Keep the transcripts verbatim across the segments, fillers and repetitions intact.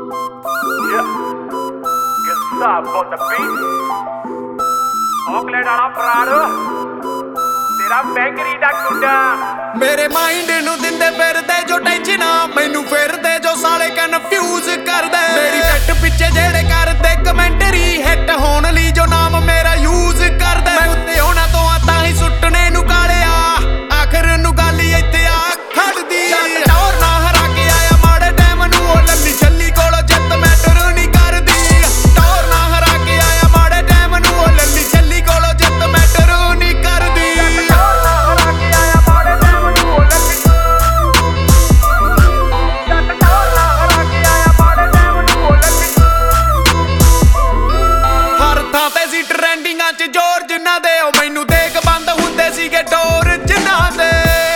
Yeah. Gazab on the beat. Auckland ਵਾਲਾ ਪ੍ਰਾੜ ਤੇਰਾ ਬੈਂਗਰੀ ਦਾ ਗੁੰਡਾ ਮੇਰੇ ਮਾਈਂਡ ਨੂੰ ਦਿੰਦੇ ਫਿਰਦੇ ਜੋ ਟੈਨਸ਼ਨਾਂ ਮੈਨੂੰ ਫਿਰਦੇ ਜੋ ਸਾਲੇ ਕਨਫਿਊਜ਼ ਕਰਦੇ ਮੇਰੀ ਪਿੱਠ ਪਿੱਛੇ ਜਿਹੜੇ ਕਰਦੇ ਕਮੈਂਟਰੀ ਹਿੱਟ ਹੋਣ ਲਈ ਜੋ ਨਾਮ ਮੇਰਾ ਯੂਜ਼ ਕਰਦੇ ਮੈਂ ਉੱਤੇ ਹੋਣਾ ਤੋਂ ਆ ਤਾਂ ਹੀ ਸੁੱਟਣੇ ਨੂੰ ਕਾਲਿਆ ਆਖਰ ਨੂੰ ਗੱਲ ਹੀ ਇੱਥੇ ਆ ਖੜਦੀ ਟੌਰ ਨਾ ਹਰਾ ਕੇ ਆਇਆ ਮਾੜੇ ਟਾਈਮ ਨੂੰ ਉਹ ਲੱਲੀ ਛੱਲੀ ਕੋਲੋਂ ਜਿੱਤ ਮੈਟਰ ਨਹੀਂ ਕਰਦੀ ਟੌਰ ਨਾ ਹਰਾ ਕੇ ਆਇਆ ਮਾੜੇ ਟਾਈਮ ਨੂੰ ਉਹ ਲੱਲੀ ਛੱਲੀ ਕੋਲੋਂ ਜਿੱਤ ਮੈਟਰ ਨਹੀਂ ਕਰਦੀ ਟ੍ਰੈਂਡਿੰਗਾਂ ਚ ਜ਼ੋਰ ਜਿੰਨਾ ਦੇ ਉਹ ਮੈਨੂੰ ਦੇਖ ਬੰਦ ਹੁੰਦੇ ਸੀਗੇ ਡੋਰ ਜਿੰਨਾ ਦੇ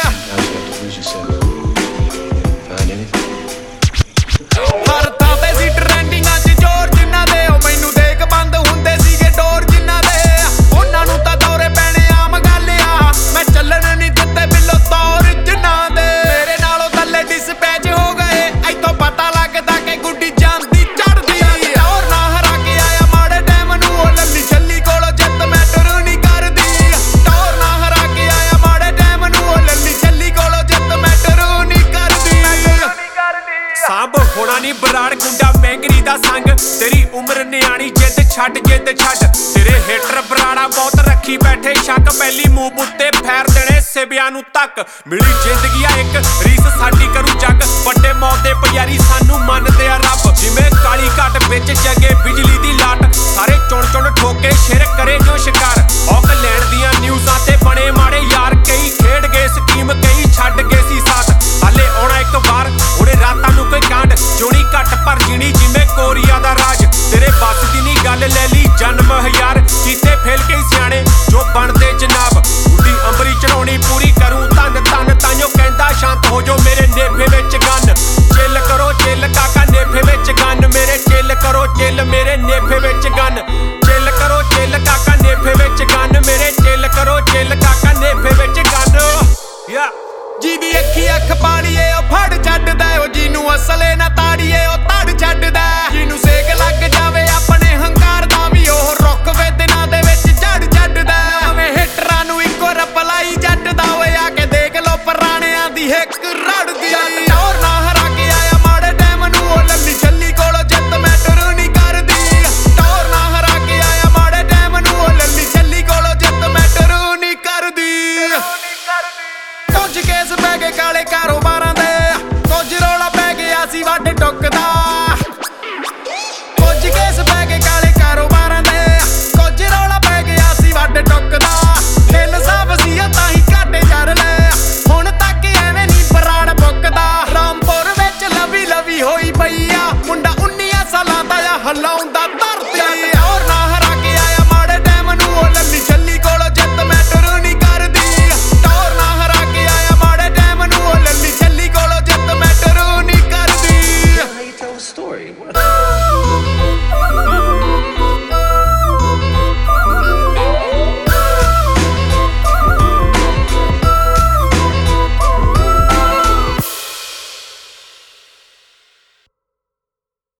ਹਰ ਥਾਂ ਤੇ ਸੀ ਟ੍ਰੈਂਡਿੰਗਾਂ ਚ ਜ਼ੋਰ ਜਿੰਨਾ ਦੇ ਉਹ ਮੈਨੂੰ ਦੇਖ ਬੰਦ ਹੁੰਦੇ ਸੀਗੇ ਡੋਰ ਜਿੰਨਾ ਦੇ ਉਹਨਾਂ ਨੂੰ ਤਾਂ ਦੌਰੇ ਪੈਣੇ ਆਮ ਗੱਲ ਆ ਮੈਂ ਚੱਲਣ ਨਹੀਂ ਦਿੱਤੇ ਬਿੱਲੋ ਤੌਰ ਜਿੰਨਾ ਦੇ ਮੇਰੇ ਨਾਲੋਂ ਥੱਲੇ ਡਿਸਪੈਚ ਹੋ ਗਏ ਇੱਥੋਂ ਪਤਾ ਲੱਗਦਾ ਕਿ ਗੁੱਡੀ ਜਾਂਦੀ ਚੜਦੀ ਟੌਰ ਨਾ ਹਰਾ ਕੇ ਆਇਆ ਮਾੜੇ ਟਾਈਮ ਨੂੰ ਉਹ ਲੱਲੀ ਛੱਲੀ ਕੋਲੋਂ ਜਿੱਤ ਮੈਟਰ ਨਹੀਂ ਕਰਦੀ ਟੌਰ ਨਾ ਹਰਾ ਕੇ ਆਇਆ ਮਾੜੇ ਟਾਈਮ ਨੂੰ ਉਹ ਲੱਲੀ ਛੱਲੀ ਕੋਲੋਂ ਜਿੱਤ ਮੈਟਰ ਨਹੀਂ ਕਰਦੀ ਸਾਂਭ ਹੋਣਾ ਨਹੀਂ ਬਰਾੜ ਗੁੰਡਾ ਮੈਂਗਰੀ ਦਾ ਸੰਗ ਤੇਰੀ ਉਮਰ ਨਿਆਣੀ ਜਿੱਦ ਛੱਡ ਜਿੱਦ ਛੱਡ ਤੇਰੇ ਹੇਟਰ ਬਰਾੜਾ ਬਹੁਤ ਰੱਖੀ ਬੈਠੇ ਸ਼ੱਕ ਪਹਿਲੀ ਮੂੰਹ ਉੱਤੇ ਫੈਰ ਦੇਣੇ ਸਿਵਿਆਂ ਨੂੰ ਤੱਕ ਮਿਲੀ ਜ਼ਿੰਦਗੀ ਆ ਇੱਕ ਰੀਸ ਸਾਡੀ ਕਰੂ ਜੱਗ ਵੱਡੇ ਮੌਤ ਦੇ ਪਿਆਰੀ ਸਾਨੂੰ ਮੰਨਦੇ ਆ ਰੱਬ ਜਿਵੇਂ ਕਾਲੀ ਘਾਟ ਵਿੱਚ ਜਗੇ ਬਿਜਲੀ ਦੀ ਲਾਟ ਸਾਰੇ ਚੁਣ ਚੁਣ ਠੋਕੇ ਸ਼ੇਰ ਕਰੇ ਜੋ ਸ਼ਿਕਾਰ ਆਕਲੈਂਡ ਦੀਆਂ ਨਿਊਜ਼ਾਂ ਤੇ ਬਣੇ ਮਾੜੇ ਯਾਰ ਕਈ ਖੇਡ ਗਏ ਸਕੀਮ ਕਈ ਛੱਡ ਗਏ ਸੀ ਸਾਥ ਹਾਲੇ ਆਉਣਾ ਇੱਕ ਵਾਰ ਹੁਣੇ ਰਾਤਾਂ ਨੂੰ ਕੋਈ ਕਾਂਡ ਜੋਣੀ ਘੱਟ ਪਰ ਜੀਣੀ ਜਿਵੇਂ ਕੋਰੀਆ ਦਾ ਰਾਜ ਤੇਰੇ ਬੱਸ ਦੀ ਨਹੀਂ ਗੱਲ ਲੈ ਲਈ ਜਨਮ ਹਜ਼ਾਰ ਕੀਤੇ ਫੇਲ ਕੇ ਸਿਆਣੇ ਜੋ ਬਣਦੇ ਜਨਾਬ ਉੱਡੀ ਅੰਬਰੀ ਚੜਾਉਣੀ ਪੂਰੀ ਕਰੂੰ ਧੰਨ ਧੰਨ ਤਾਂਯੋ ਕਹਿੰਦਾ ਸ਼ਾਂਤ ਹੋ ਜੋ ਮੇਰੇ ਨੇਫੇ ਵਿੱਚ ਗੰਨ ਚਿੱਲ ਕਰੋ ਚਿੱਲ ਕਾਕਾ ਨੇਫੇ ਵਿੱਚ ਗੰਨ ਮੇਰੇ ਚਿੱਲ ਕਰੋ ਚਿੱਲ ਮੇਰੇ ਨੇਫੇ ਵਿੱਚ ਗੰਨ ਚਿੱਲ ਕਰੋ ਚਿੱਲ ਕਾਕਾ ਨੇਫੇ ਵਿੱਚ ਗੰਨ ਮੇਰੇ ਚਿੱਲ ਕਰੋ ਚਿੱਲ ਕਾਕਾ ਨੇਫੇ ਵਿੱਚ ਗੰਨ ਯਾ ਜਿਹਦੀ ਅੱਖੀ ਅੱਖ ਪਾਲੀਏ ਉਹ ਫੜ ਛੱਡਦਾ ਉਹ ਜਿਹਨੂੰ ਅਸਲੇ ਨਾ